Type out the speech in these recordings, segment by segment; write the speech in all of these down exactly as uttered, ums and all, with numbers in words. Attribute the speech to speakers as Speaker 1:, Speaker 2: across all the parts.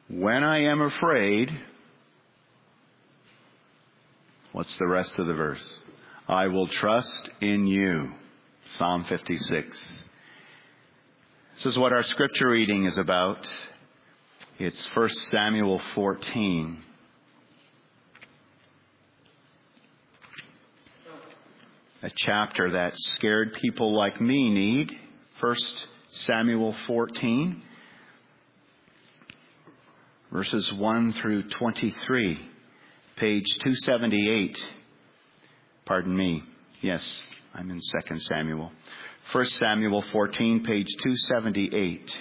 Speaker 1: When I am afraid, what's the rest of the verse? I will trust in you. Psalm fifty-six. This is what our scripture reading is about. It's First Samuel fourteen. A chapter that scared people like me need. First Samuel fourteen. Verses one through twenty-three. Page two seventy-eight. Pardon me. Yes, I'm in Second Samuel. First Samuel fourteen, page two seventy-eight.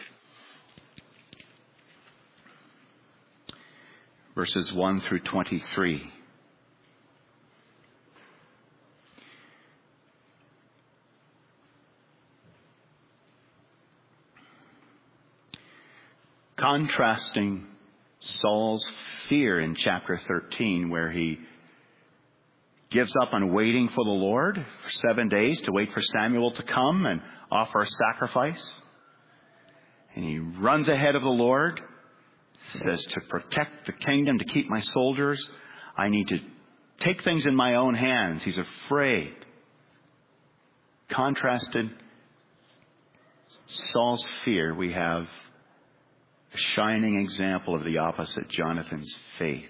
Speaker 1: Verses one through twenty-three. Contrasting Saul's fear in chapter thirteen, where he gives up on waiting for the Lord for seven days to wait for Samuel to come and offer a sacrifice. And he runs ahead of the Lord, says, to protect the kingdom, to keep my soldiers, I need to take things in my own hands. He's afraid. Contrasted Saul's fear, we have a shining example of the opposite, Jonathan's faith.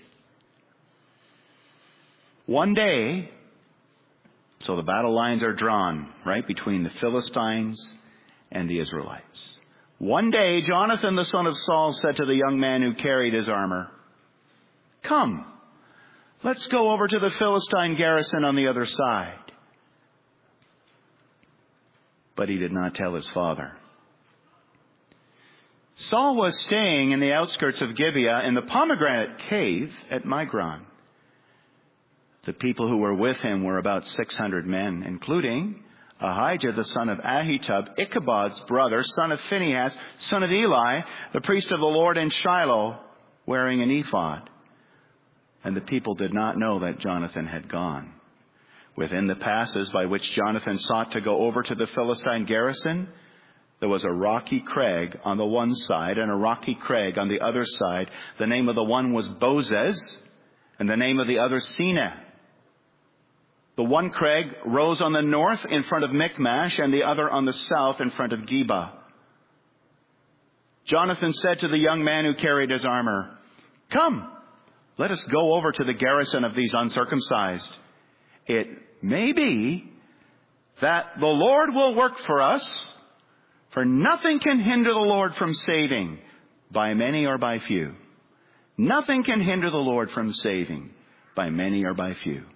Speaker 1: One day, so the battle lines are drawn, right, between the Philistines and the Israelites. One day, Jonathan, the son of Saul, said to the young man who carried his armor, "Come, let's go over to the Philistine garrison on the other side." But he did not tell his father. Saul was staying in the outskirts of Gibeah in the pomegranate cave at Migron. The people who were with him were about six hundred men, including Ahijah, the son of Ahitub, Ichabod's brother, son of Phinehas, son of Eli, the priest of the Lord in Shiloh, wearing an ephod. And the people did not know that Jonathan had gone. Within the passes by which Jonathan sought to go over to the Philistine garrison, there was a rocky crag on the one side and a rocky crag on the other side. The name of the one was Bozez, and the name of the other Seneh. The one crag rose on the north in front of Michmash, and the other on the south in front of Geba. Jonathan said to the young man who carried his armor, "Come, let us go over to the garrison of these uncircumcised. It may be that the Lord will work for us, for nothing can hinder the Lord from saving, by many or by few." Nothing can hinder the Lord from saving, by many or by few.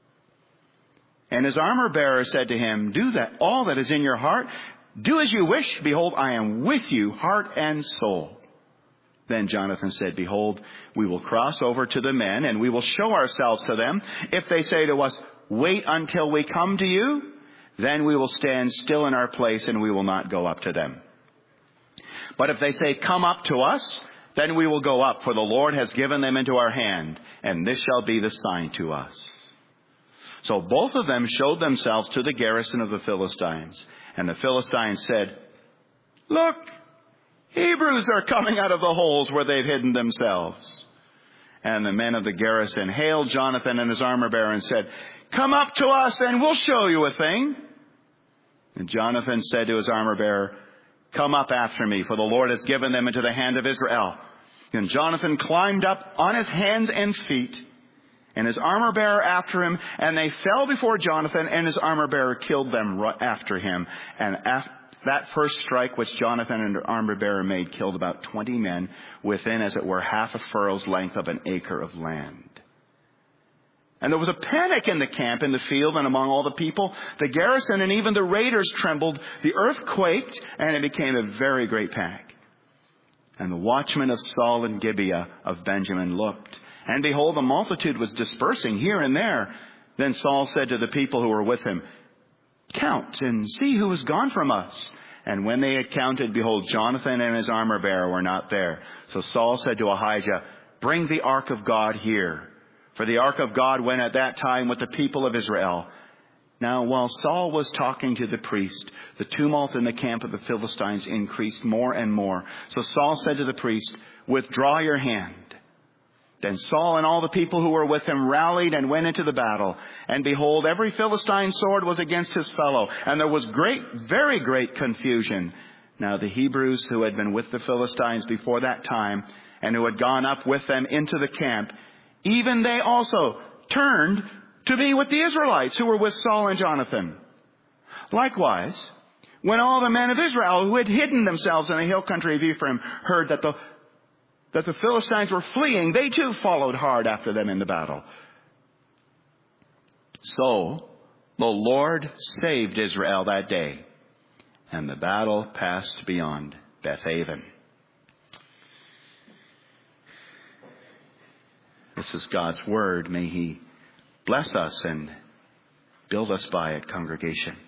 Speaker 1: And his armor bearer said to him, "Do that all that is in your heart. Do as you wish. Behold, I am with you, heart and soul." Then Jonathan said, "Behold, we will cross over to the men, and we will show ourselves to them. If they say to us, 'Wait until we come to you,' then we will stand still in our place, and we will not go up to them. But if they say, 'Come up to us,' then we will go up, for the Lord has given them into our hand, and this shall be the sign to us." So both of them showed themselves to the garrison of the Philistines. And the Philistines said, "Look, Hebrews are coming out of the holes where they've hidden themselves." And the men of the garrison hailed Jonathan and his armor bearer and said, "Come up to us and we'll show you a thing." And Jonathan said to his armor bearer, "Come up after me, for the Lord has given them into the hand of Israel." And Jonathan climbed up on his hands and feet, and his armor bearer after him, and they fell before Jonathan, and his armor bearer killed them after him. And after that first strike which Jonathan and the armor bearer made killed about twenty men within, as it were, half a furrow's length of an acre of land. And there was a panic in the camp, in the field, and among all the people. The garrison and even the raiders trembled. The earth quaked, and it became a very great panic. And the watchmen of Saul and Gibeah of Benjamin looked, and behold, the multitude was dispersing here and there. Then Saul said to the people who were with him, "Count and see who has gone from us." And when they had counted, behold, Jonathan and his armor bearer were not there. So Saul said to Ahijah, "Bring the ark of God here." For the ark of God went at that time with the people of Israel. Now, while Saul was talking to the priest, the tumult in the camp of the Philistines increased more and more. So Saul said to the priest, withdraw your hand." Then Saul and all the people who were with him rallied and went into the battle. And behold, every Philistine sword was against his fellow. And there was great, very great confusion. Now the Hebrews who had been with the Philistines before that time, and who had gone up with them into the camp, even they also turned to be with the Israelites who were with Saul and Jonathan. Likewise, when all the men of Israel who had hidden themselves in the hill country of Ephraim heard that the that the Philistines were fleeing, they too followed hard after them in the battle. So the Lord saved Israel that day, and the battle passed beyond Bethaven. This is God's word. May He bless us and build us by it, congregation.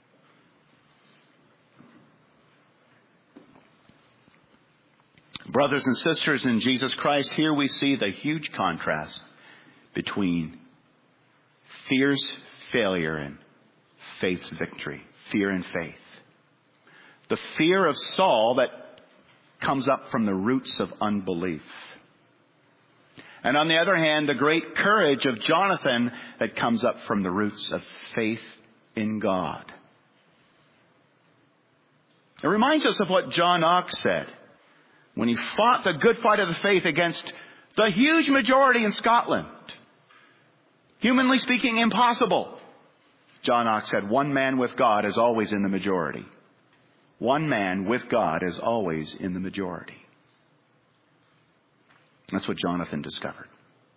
Speaker 1: Brothers and sisters in Jesus Christ, here we see the huge contrast between fear's failure and faith's victory. Fear and faith. The fear of Saul that comes up from the roots of unbelief. And on the other hand, the great courage of Jonathan that comes up from the roots of faith in God. It reminds us of what John Knox said when he fought the good fight of the faith against the huge majority in Scotland. Humanly speaking, impossible. John Knox said, one man with God is always in the majority. One man with God is always in the majority. That's what Jonathan discovered.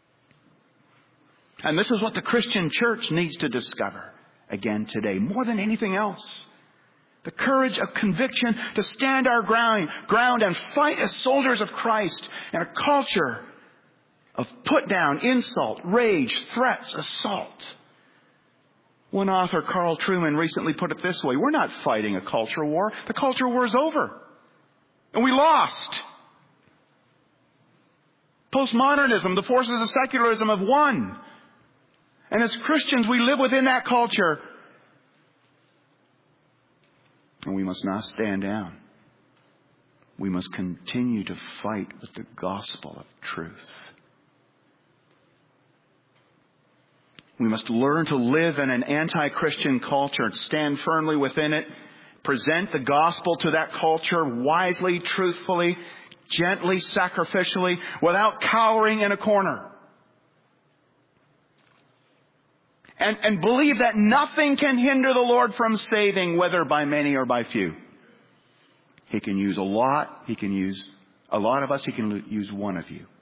Speaker 1: And this is what the Christian church needs to discover again today, more than anything else. The courage of conviction to stand our ground, ground and fight as soldiers of Christ in a culture of put down, insult, rage, threats, assault. One author, Carl Trueman, recently put it this way: we're not fighting a culture war. The culture war is over. And we lost. Postmodernism, the forces of secularism have won. And as Christians, we live within that culture. And we must not stand down. We must continue to fight with the gospel of truth. We must learn to live in an anti-Christian culture and stand firmly within it. Present the gospel to that culture wisely, truthfully, gently, sacrificially, without cowering in a corner. And, and believe that nothing can hinder the Lord from saving, whether by many or by few. He can use a lot. He can use a lot of us. He can use one of you.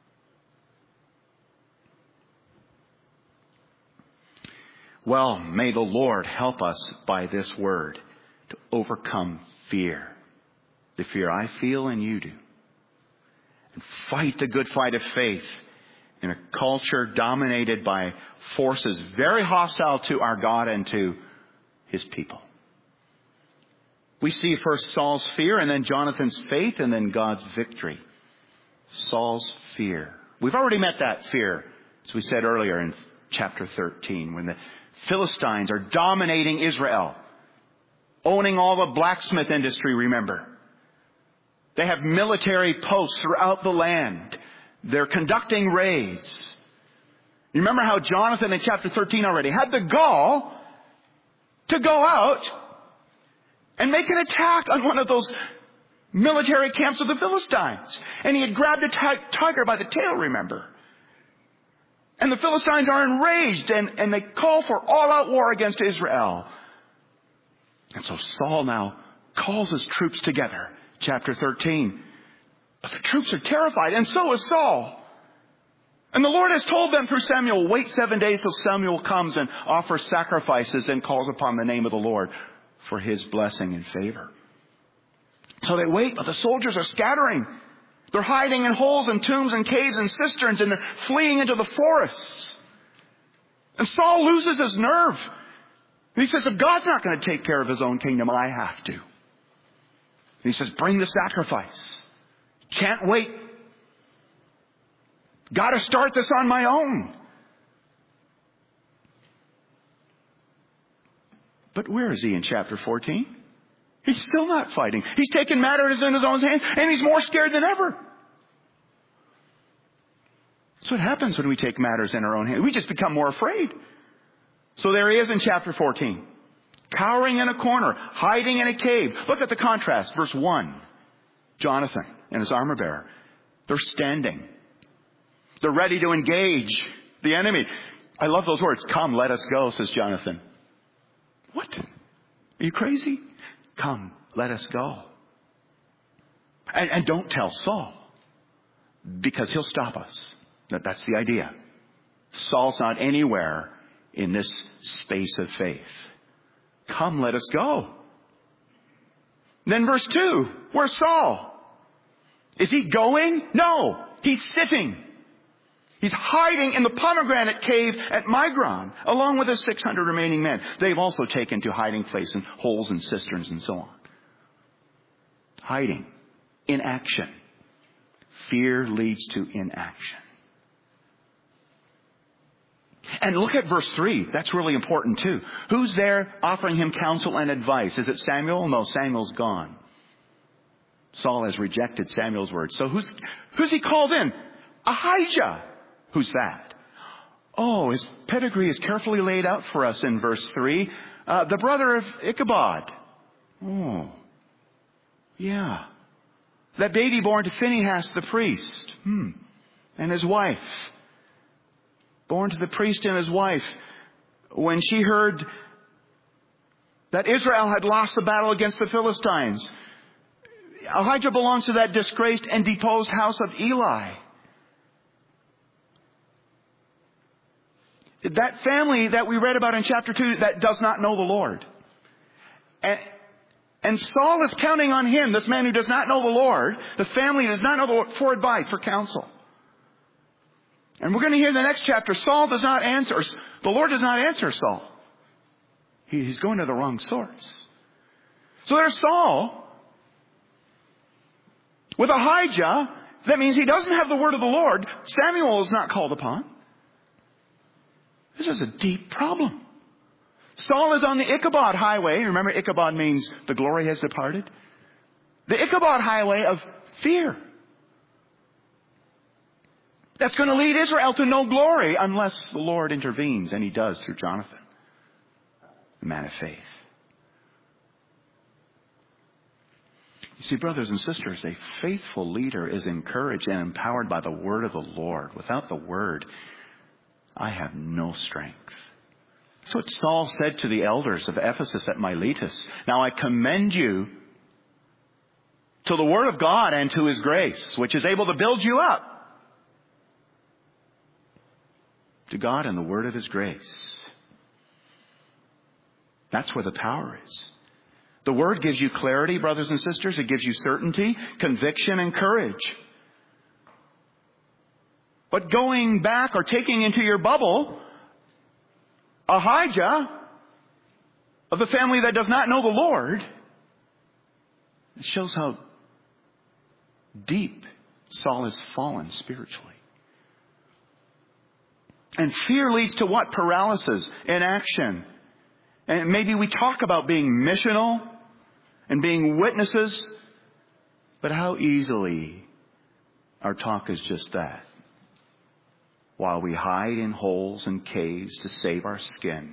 Speaker 1: Well, may the Lord help us by this word to overcome fear. The fear I feel and you do. And fight the good fight of faith in a culture dominated by forces very hostile to our God and to His people. We see first Saul's fear and then Jonathan's faith and then God's victory. Saul's fear. We've already met that fear, as we said earlier in chapter thirteen, when the Philistines are dominating Israel, owning all the blacksmith industry, remember. They have military posts throughout the land. They're conducting raids. You remember how Jonathan in chapter thirteen already had the gall to go out and make an attack on one of those military camps of the Philistines. And he had grabbed a t- tiger by the tail, remember. And the Philistines are enraged and, and they call for all-out war against Israel. And so Saul now calls his troops together. Chapter thirteen. But the troops are terrified, and so is Saul. And the Lord has told them through Samuel, wait seven days till Samuel comes and offers sacrifices and calls upon the name of the Lord for His blessing and favor. So they wait, but the soldiers are scattering. They're hiding in holes and tombs and caves and cisterns, and they're fleeing into the forests. And Saul loses his nerve. And he says, if God's not going to take care of His own kingdom, I have to. And he says, bring the sacrifice. Can't wait. Got to start this on my own. But where is he in chapter fourteen? He's still not fighting. He's taken matters into his own hands, and he's more scared than ever. That's what happens when we take matters in our own hands. We just become more afraid. So there he is in chapter fourteen. Cowering in a corner, hiding in a cave. Look at the contrast. Verse one. Jonathan and his armor bearer. They're standing. They're ready to engage the enemy. I love those words. Come, let us go, says Jonathan. What? Are you crazy? Come, let us go. And, and don't tell Saul, because he'll stop us. That, that's the idea. Saul's not anywhere in this space of faith. Come, let us go. Then verse two, where's Saul? Is he going? No, he's sitting. He's hiding in the pomegranate cave at Migron, along with his six hundred remaining men. They've also taken to hiding place in holes and cisterns and so on. Hiding. Inaction. Fear leads to inaction. And look at verse three. That's really important too. Who's there offering him counsel and advice? Is it Samuel? No, Samuel's gone. Saul has rejected Samuel's words. So who's, who's he called in? Ahijah. Who's that? Oh, his pedigree is carefully laid out for us in verse three. Uh, the brother of Ichabod. Oh, yeah. That baby born to Phinehas the priest. Hmm. And his wife. Born to the priest and his wife. When she heard that Israel had lost the battle against the Philistines. Ahijah belongs to that disgraced and deposed house of Eli. That family that we read about in chapter two that does not know the Lord. And, and Saul is counting on him, this man who does not know the Lord, the family does not know the Lord, for advice, for counsel. And we're going to hear in the next chapter, Saul does not answer, the Lord does not answer Saul. He, he's going to the wrong source. So there's Saul with Ahijah. That means he doesn't have the word of the Lord. Samuel is not called upon. This is a deep problem. Saul is on the Ichabod highway. Remember, Ichabod means the glory has departed. The Ichabod highway of fear. That's going to lead Israel to no glory unless the Lord intervenes. And he does through Jonathan, the man of faith. You see, brothers and sisters, a faithful leader is encouraged and empowered by the word of the Lord. Without the word, I have no strength. That's what Saul said to the elders of Ephesus at Miletus. Now I commend you to the word of God and to his grace, which is able to build you up. To God and the word of his grace. That's where the power is. The word gives you clarity, brothers and sisters. It gives you certainty, conviction, and courage. But going back or taking into your bubble Ahijah of the family that does not know the Lord, it shows how deep Saul has fallen spiritually. And fear leads to what? Paralysis, inaction. And maybe we talk about being missional and being witnesses, but how easily our talk is just that. While we hide in holes and caves to save our skin.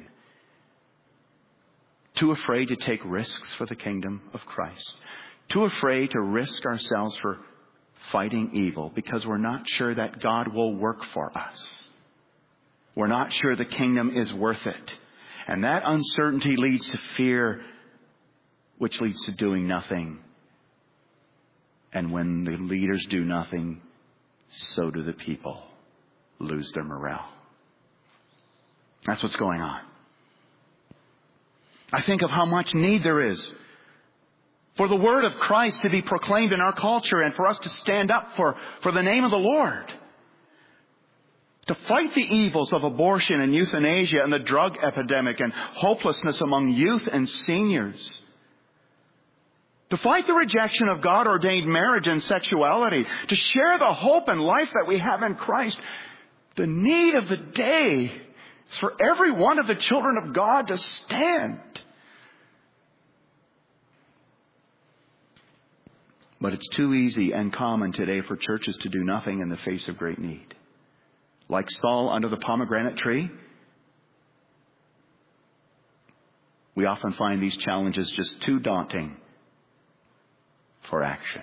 Speaker 1: Too afraid to take risks for the kingdom of Christ. Too afraid to risk ourselves for fighting evil because we're not sure that God will work for us. We're not sure the kingdom is worth it. And that uncertainty leads to fear, which leads to doing nothing. And when the leaders do nothing, so do the people lose their morale. That's what's going on. I think of how much need there is for the word of Christ to be proclaimed in our culture and for us to stand up for, for the name of the Lord. To fight the evils of abortion and euthanasia and the drug epidemic and hopelessness among youth and seniors. To fight the rejection of God-ordained marriage and sexuality. To share the hope and life that we have in Christ. The need of the day is for every one of the children of God to stand. But it's too easy and common today for churches to do nothing in the face of great need. like Saul under the pomegranate tree, we often find these challenges just too daunting for action.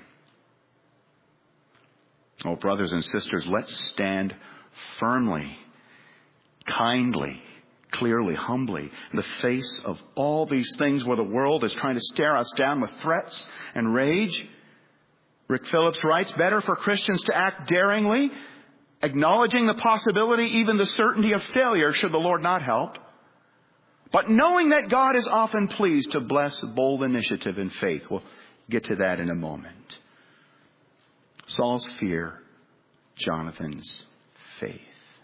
Speaker 1: Oh, brothers and sisters, let's stand firmly, kindly, clearly, humbly in the face of all these things where the world is trying to stare us down with threats and rage. Rick Phillips writes, better for Christians to act daringly, acknowledging the possibility, even the certainty of failure should the Lord not help, but knowing that God is often pleased to bless bold initiative and faith. We'll get to that in a moment. Saul's fear, Jonathan's faith.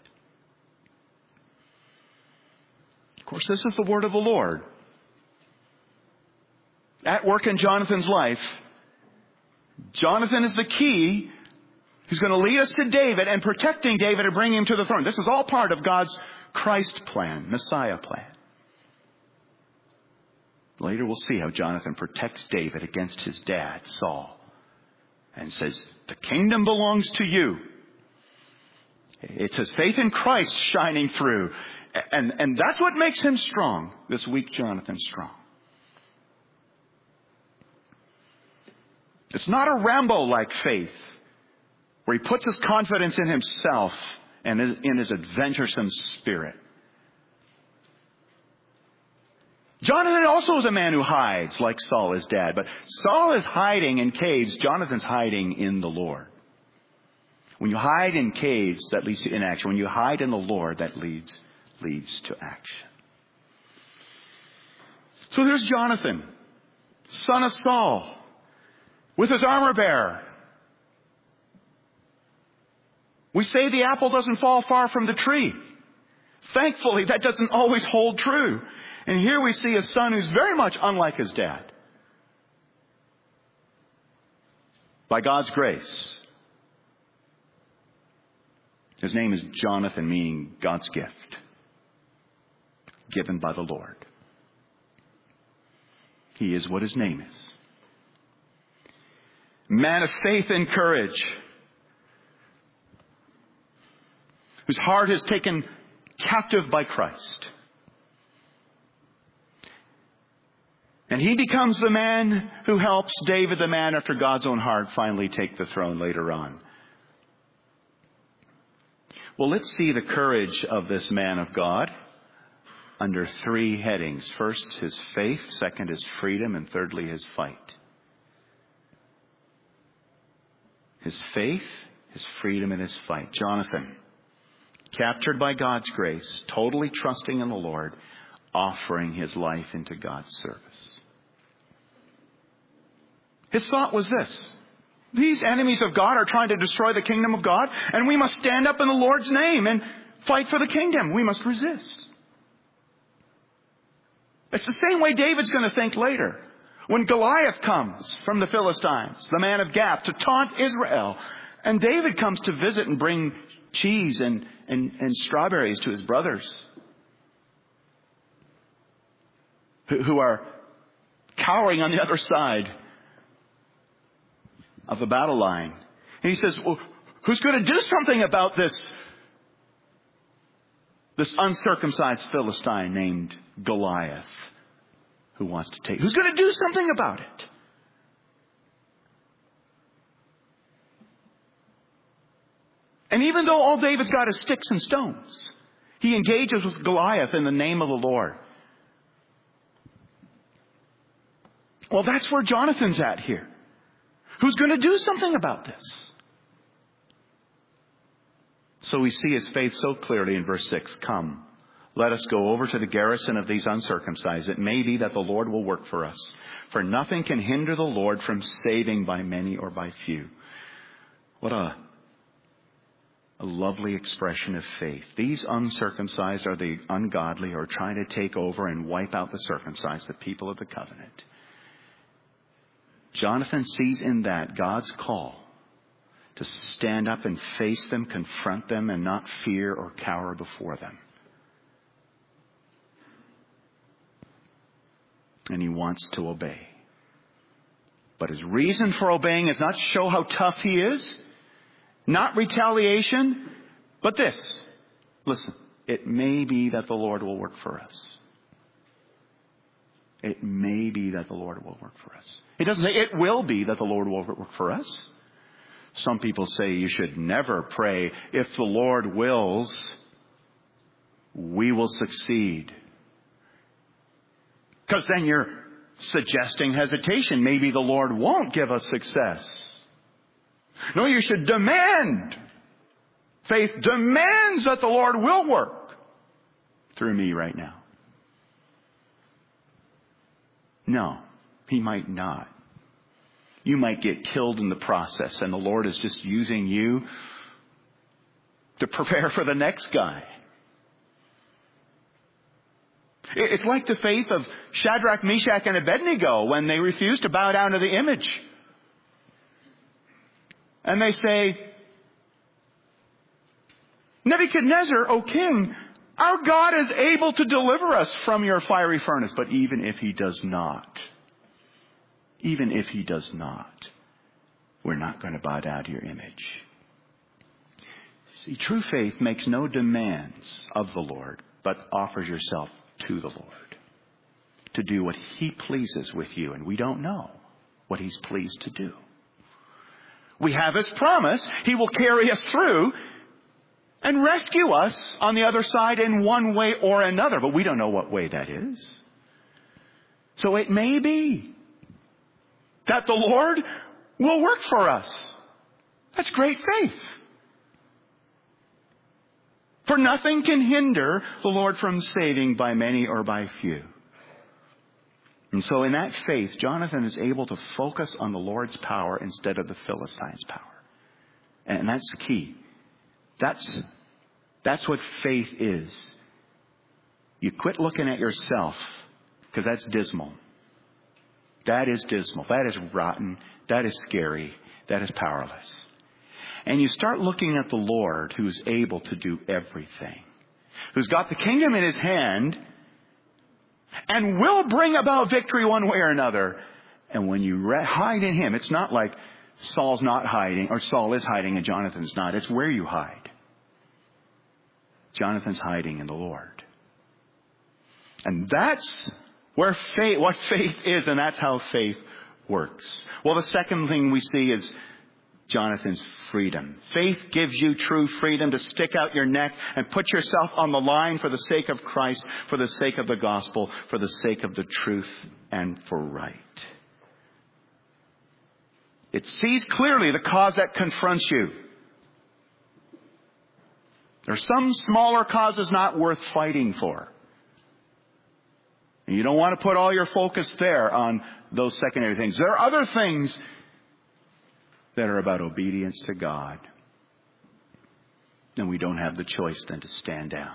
Speaker 1: Of course, this is the word of the Lord. At work in Jonathan's life, Jonathan is the key who's going to lead us to David and protecting David and bringing him to the throne. This is all part of God's Christ plan, Messiah plan. Later we'll see how Jonathan protects David against his dad, Saul, and says, the kingdom belongs to you. It's his faith in Christ shining through. And, and that's what makes him strong, this weak Jonathan strong. It's not a Rambo-like faith where he puts his confidence in himself and in his adventuresome spirit. Jonathan also is a man who hides like Saul, his dad. But Saul is hiding in caves. Jonathan's hiding in the Lord. When you hide in caves, that leads to inaction. When you hide in the Lord, that leads, leads to action. So there's Jonathan, son of Saul, with his armor bearer. We say the apple doesn't fall far from the tree. Thankfully, that doesn't always hold true. And here we see a son who's very much unlike his dad. By God's grace. His name is Jonathan, meaning God's gift. Given by the Lord. He is what his name is. Man of faith and courage. Whose heart is taken captive by Christ. And he becomes the man who helps David, the man after God's own heart, finally take the throne later on. Well, let's see the courage of this man of God under three headings. First, his faith. Second, his freedom. And thirdly, his fight. His faith, his freedom, and his fight. Jonathan, captured by God's grace, totally trusting in the Lord, offering his life into God's service. His thought was this: these enemies of God are trying to destroy the kingdom of God, and we must stand up in the Lord's name and fight for the kingdom. We must resist. It's the same way David's going to think later. When Goliath comes from the Philistines, the man of Gath, to taunt Israel, and David comes to visit and bring cheese and, and, and strawberries to his brothers who, who are cowering on the other side of the battle line. And he says, well, who's going to do something about this, this uncircumcised Philistine named Goliath who wants to take, who's going to do something about it? And even though all David's got is sticks and stones, he engages with Goliath in the name of the Lord. Well, that's where Jonathan's at here. Who's going to do something about this? So we see his faith so clearly in verse six. Come, let us go over to the garrison of these uncircumcised. It may be that the Lord will work for us. For nothing can hinder the Lord from saving by many or by few. What a, a lovely expression of faith. These uncircumcised are the ungodly who are trying to take over and wipe out the circumcised, the people of the covenant. Jonathan sees in that God's call to stand up and face them, confront them, and not fear or cower before them. And he wants to obey. But his reason for obeying is not to show how tough he is, not retaliation, but this: listen, it may be that the Lord will work for us. It may be that the Lord will work for us. It doesn't say it will be that the Lord will work for us. Some people say you should never pray, if the Lord wills, we will succeed. Because then you're suggesting hesitation. Maybe the Lord won't give us success. No, you should demand. Faith demands that the Lord will work through me right now. No, He might not. You might get killed in the process, and the Lord is just using you to prepare for the next guy. It's like the faith of Shadrach, Meshach, and Abednego when they refused to bow down to the image. And they say, Nebuchadnezzar, O king, our God is able to deliver us from your fiery furnace. But even if He does not, even if He does not, we're not going to bow down to your image. See, true faith makes no demands of the Lord, but offers yourself to the Lord to do what He pleases with you. And we don't know what He's pleased to do. We have His promise. He will carry us through and rescue us on the other side in one way or another. But we don't know what way that is. So it may be that the Lord will work for us. That's great faith. For nothing can hinder the Lord from saving by many or by few. And so in that faith, Jonathan is able to focus on the Lord's power instead of the Philistines' power. And that's the key. That's, that's what faith is. You quit looking at yourself, because that's dismal. That is dismal. That is rotten. That is scary. That is powerless. And you start looking at the Lord, who's able to do everything, who's got the kingdom in His hand and will bring about victory one way or another. And when you re- hide in Him, it's not like Saul's not hiding, or Saul is hiding and Jonathan's not. It's where you hide. Jonathan's hiding in the Lord. And that's where faith, what faith is, and that's how faith works. Well, the second thing we see is Jonathan's freedom. Faith gives you true freedom to stick out your neck and put yourself on the line for the sake of Christ, for the sake of the gospel, for the sake of the truth, and for right. It sees clearly the cause that confronts you. There are some smaller causes not worth fighting for. And you don't want to put all your focus there on those secondary things. There are other things that are about obedience to God. And we don't have the choice then to stand down.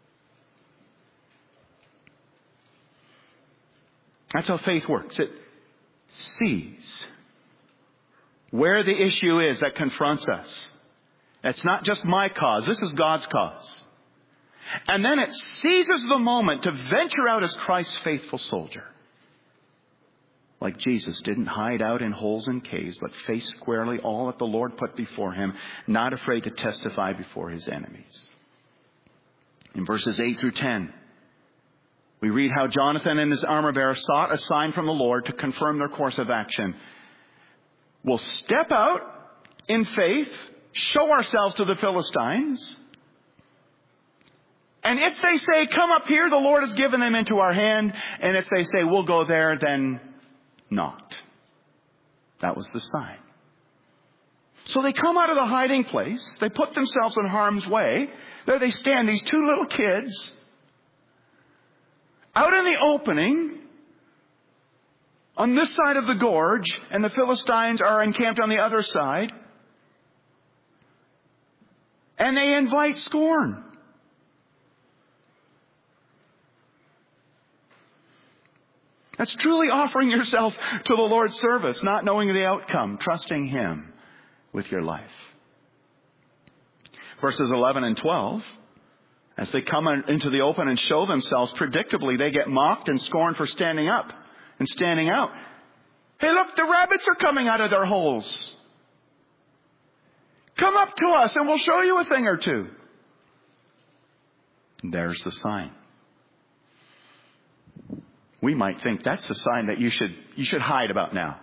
Speaker 1: That's how faith works. It sees where the issue is that confronts us. It's not just my cause. This is God's cause. And then it seizes the moment to venture out as Christ's faithful soldier. Like Jesus didn't hide out in holes and caves, but faced squarely all that the Lord put before Him, not afraid to testify before His enemies. In verses eight through ten, we read how Jonathan and his armor bearer sought a sign from the Lord to confirm their course of action. We'll step out in faith, show ourselves to the Philistines. And if they say, come up here, the Lord has given them into our hand. And if they say, we'll go there, then not. That was the sign. So they come out of the hiding place. They put themselves in harm's way. There they stand, these two little kids, out in the opening, on this side of the gorge, and the Philistines are encamped on the other side. And they invite scorn. That's truly offering yourself to the Lord's service, not knowing the outcome, trusting Him with your life. Verses eleven and twelve, as they come into the open and show themselves, predictably they get mocked and scorned for standing up and standing out. Hey, look, the rabbits are coming out of their holes. Come up to us and we'll show you a thing or two. There's the sign. We might think that's the sign that you should, you should hide about now.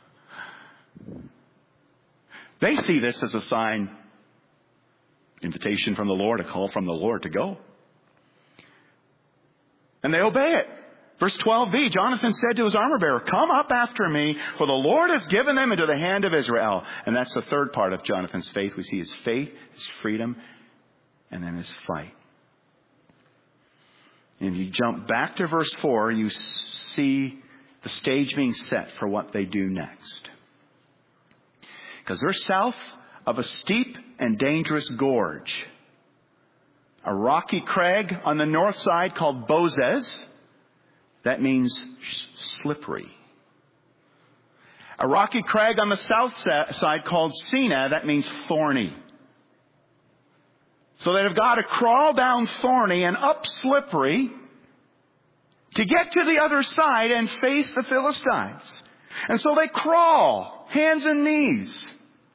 Speaker 1: They see this as a sign, invitation from the Lord, a call from the Lord to go. And they obey it. Verse twelve b, Jonathan said to his armor bearer, come up after me, for the Lord has given them into the hand of Israel. And that's the third part of Jonathan's faith. We see his faith, his freedom, and then his fight. And if you jump back to verse four, you see the stage being set for what they do next. Because they're south of a steep and dangerous gorge. A rocky crag on the north side called Bozez. That means slippery. A rocky crag on the south side called Sina. That means thorny. So they've got to crawl down thorny and up slippery to get to the other side and face the Philistines. And so they crawl, hands and knees.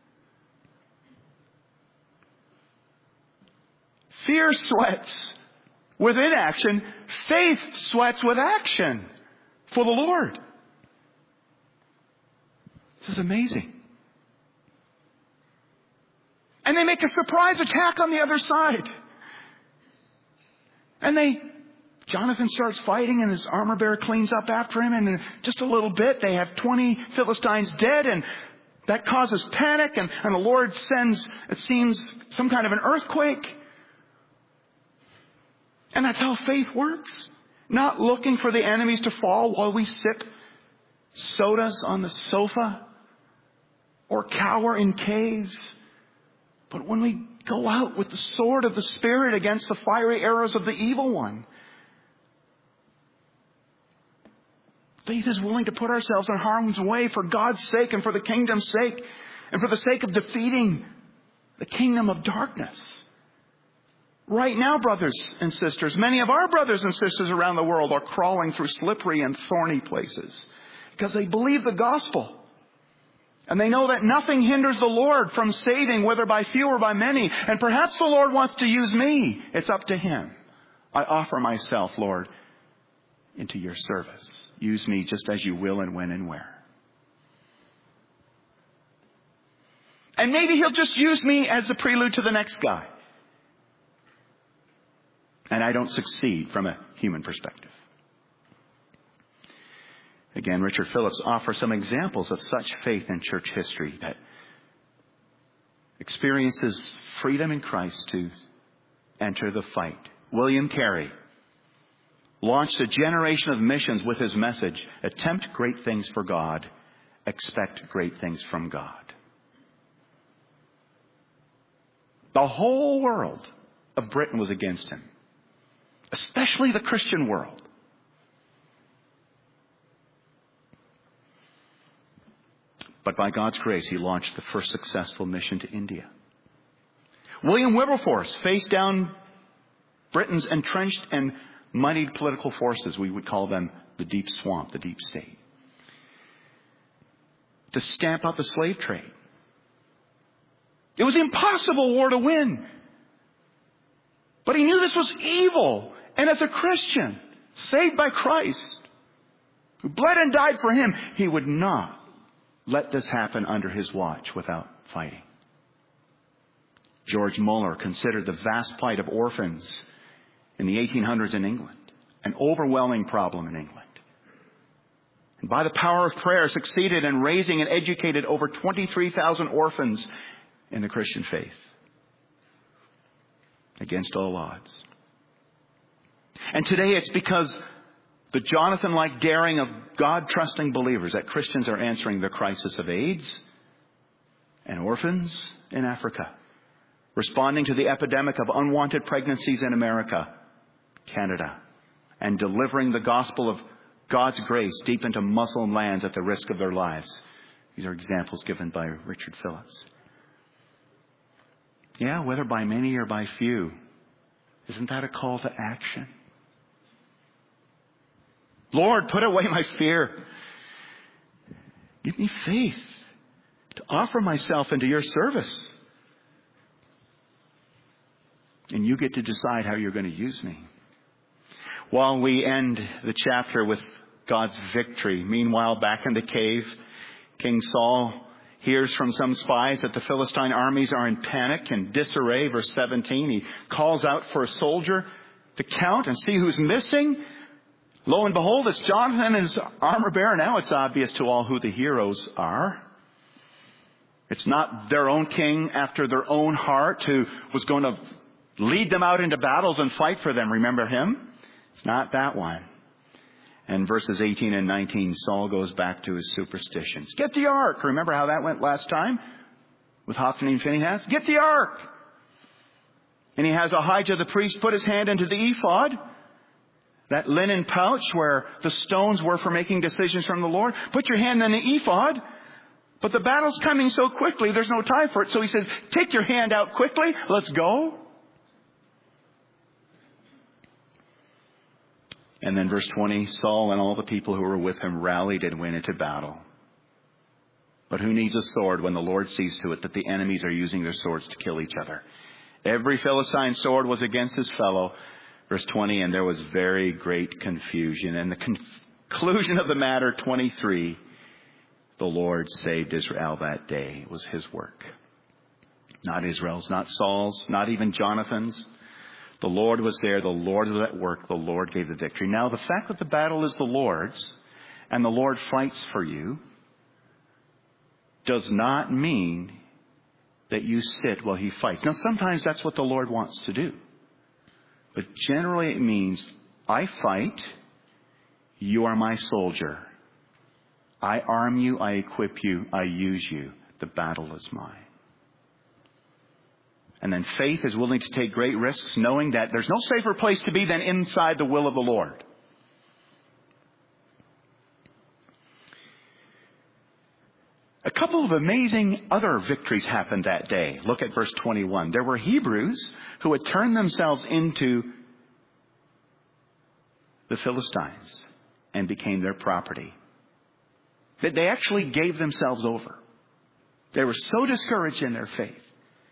Speaker 1: Fear sweats with inaction. Faith sweats with action for the Lord. This is amazing. And they make a surprise attack on the other side. And they, Jonathan starts fighting and his armor bearer cleans up after him. And in just a little bit, they have twenty Philistines dead. And that causes panic. And, and the Lord sends, it seems, some kind of an earthquake. And that's how faith works. Not looking for the enemies to fall while we sip sodas on the sofa or cower in caves. But when we go out with the sword of the Spirit against the fiery arrows of the evil one, faith is willing to put ourselves in harm's way for God's sake and for the kingdom's sake and for the sake of defeating the kingdom of darkness. Right now, brothers and sisters, many of our brothers and sisters around the world are crawling through slippery and thorny places because they believe the gospel. And they know that nothing hinders the Lord from saving, whether by few or by many. And perhaps the Lord wants to use me. It's up to Him. I offer myself, Lord, into your service. Use me just as you will and when and where. And maybe He'll just use me as a prelude to the next guy. And I don't succeed from a human perspective. Again, Richard Phillips offers some examples of such faith in church history that experiences freedom in Christ to enter the fight. William Carey launched a generation of missions with his message, attempt great things for God, expect great things from God. The whole world of Britain was against him, especially the Christian world. But by God's grace, he launched the first successful mission to India. William Wilberforce faced down Britain's entrenched and moneyed political forces. We would call them the deep swamp, the deep state, to stamp out the slave trade. It was impossible war to win. But he knew this was evil. And as a Christian, saved by Christ, who bled and died for him, he would not let this happen under his watch without fighting. George Muller considered the vast plight of orphans in the eighteen hundreds in England an overwhelming problem in England. And by the power of prayer, succeeded in raising and educated over twenty-three thousand orphans in the Christian faith against all odds. And today it's because the Jonathan-like daring of God-trusting believers that Christians are answering the crisis of AIDS and orphans in Africa, responding to the epidemic of unwanted pregnancies in America, Canada, and delivering the gospel of God's grace deep into Muslim lands at the risk of their lives. These are examples given by Richard Phillips. Yeah, whether by many or by few, isn't that a call to action? Lord, put away my fear. Give me faith to offer myself into your service. And you get to decide how you're going to use me. While we end the chapter with God's victory, meanwhile, back in the cave, King Saul hears from some spies that the Philistine armies are in panic and disarray. Verse seventeen, he calls out for a soldier to count and see who's missing. Lo and behold, it's Jonathan and his armor bearer. Now it's obvious to all who the heroes are. It's not their own king after their own heart who was going to lead them out into battles and fight for them. Remember him? It's not that one. And verses eighteen and nineteen, Saul goes back to his superstitions. Get the ark. Remember how that went last time with Hophni and Phinehas? Get the ark. And he has Ahijah the priest put his hand into the ephod, that linen pouch where the stones were for making decisions from the Lord. Put your hand in the ephod. But the battle's coming so quickly, there's no time for it. So he says, take your hand out quickly. Let's go. And then verse twenty, Saul and all the people who were with him rallied and went into battle. But who needs a sword when the Lord sees to it that the enemies are using their swords to kill each other? Every Philistine sword was against his fellow. Verse twenty, and there was very great confusion. And the conclusion of the matter, twenty-three, the Lord saved Israel that day. It was his work. Not Israel's, not Saul's, not even Jonathan's. The Lord was there. The Lord was at work. The Lord gave the victory. Now, the fact that the battle is the Lord's and the Lord fights for you does not mean that you sit while he fights. Now, sometimes that's what the Lord wants to do. But generally it means, I fight, you are my soldier. I arm you, I equip you, I use you. The battle is mine. And then faith is willing to take great risks, knowing that there's no safer place to be than inside the will of the Lord. A couple of amazing other victories happened that day. Look at verse twenty-one. There were Hebrews who had turned themselves into the Philistines and became their property. That they actually gave themselves over. They were so discouraged in their faith.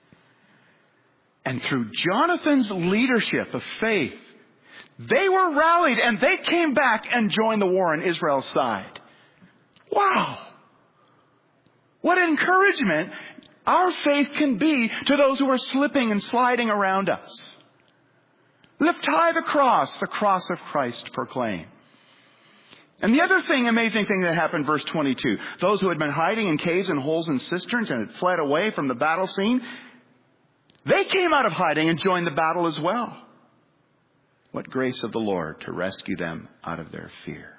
Speaker 1: And through Jonathan's leadership of faith, they were rallied and they came back and joined the war on Israel's side. Wow! What encouragement our faith can be to those who are slipping and sliding around us. Lift high the cross, the cross of Christ proclaim. And the other thing, amazing thing that happened, verse twenty-two, those who had been hiding in caves and holes and cisterns and had fled away from the battle scene, they came out of hiding and joined the battle as well. What grace of the Lord to rescue them out of their fear.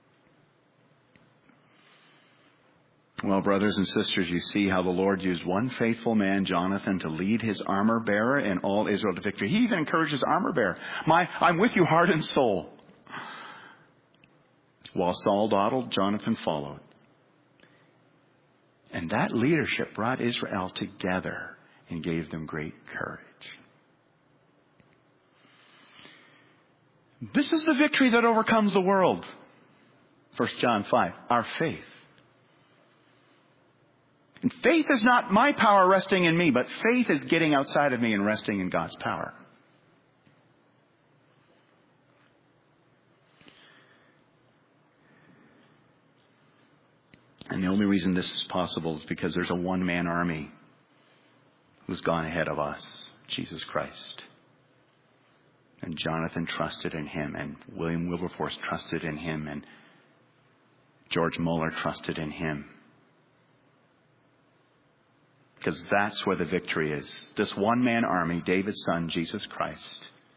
Speaker 1: Well, brothers and sisters, you see how the Lord used one faithful man, Jonathan, to lead his armor bearer and all Israel to victory. He even encouraged his armor bearer. My, I'm with you heart and soul. While Saul dawdled, Jonathan followed. And that leadership brought Israel together and gave them great courage. This is the victory that overcomes the world. First John five, our faith. And faith is not my power resting in me, but faith is getting outside of me and resting in God's power. And the only reason this is possible is because there's a one-man army who's gone ahead of us, Jesus Christ. And Jonathan trusted in him, and William Wilberforce trusted in him, and George Muller trusted in him. Because that's where the victory is. This one-man army, David's son, Jesus Christ.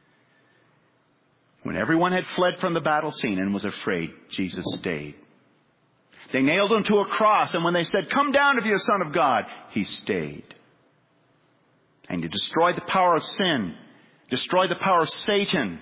Speaker 1: When everyone had fled from the battle scene and was afraid, Jesus stayed. They nailed him to a cross, and when they said, "Come down if you're a son of God," he stayed. And he destroyed the power of sin, destroyed the power of Satan.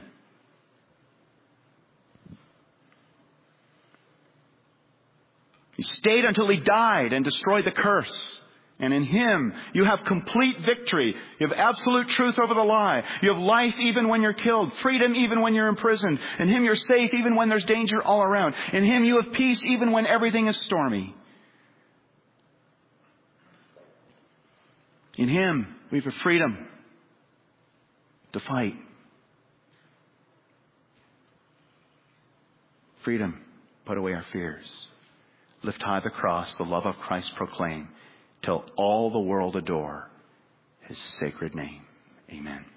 Speaker 1: He stayed until he died and destroyed the curse. And in him, you have complete victory. You have absolute truth over the lie. You have life even when you're killed. Freedom even when you're imprisoned. In him, you're safe even when there's danger all around. In him, you have peace even when everything is stormy. In him, we have freedom. to fight. Freedom, put away our fears. Lift high the cross, the love of Christ proclaim, till all the world adore his sacred name. Amen.